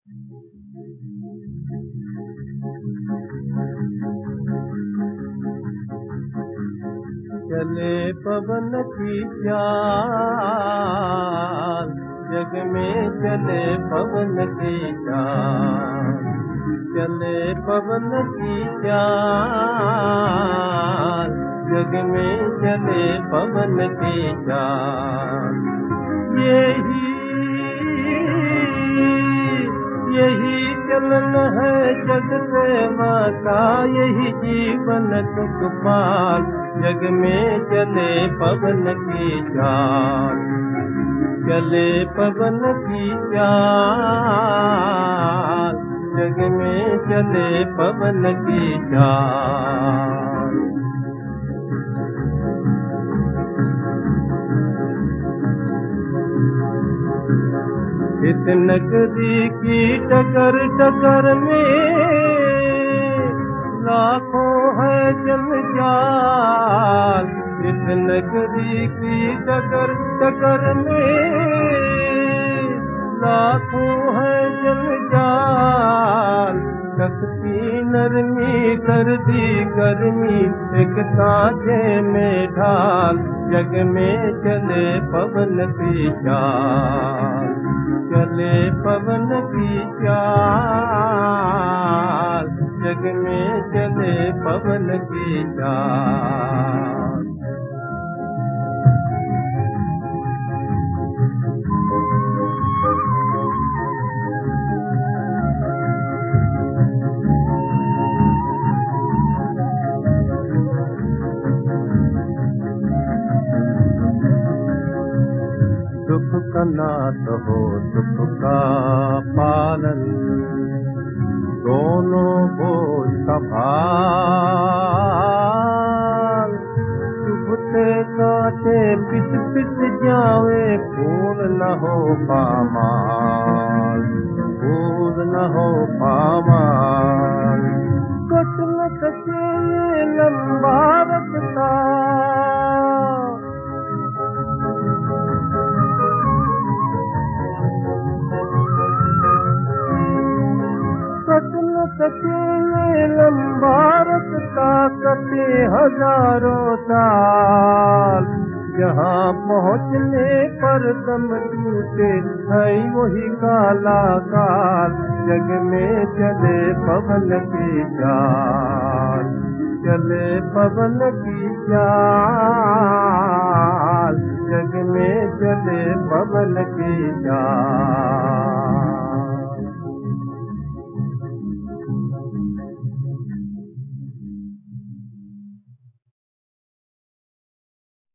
चले पवन की चाल, जग में चले पवन की चाल, चले पवन की चाल, जग में चले पवन की चाल। यही चलन है जग सेवा का, यही जीवन सुख पाल, जग में चले पवन की चाल, चले पवन की चाल, जग में चले पवन की चाल। इस नगरी की टकर टकर में लाखों है जंजाल, इस नगरी की टकर टकर में लाखों है जंजाल। शक्ति नरमी कर दी गर्मी, एक साझे में ढाल, जग में चले पवन की चाल, चले पवन की चाल, जग में चले पवन की चाल। सुख का नाथ हो सुख का पालन, दोनों बोझ का भार। चुभते काटे पिस पिस जावे, फूल न हो पामाल, फूल न हो पामाल। कट न सके ये लंबा रखता, कटे ये लंबा रखता, कटे हजारों साल। जहाँ पहुँचने पर दम टूटे है वही काला काल, जग में चले पवन की चाल, चले पवन की चाल, जग में चले पवन की चाल।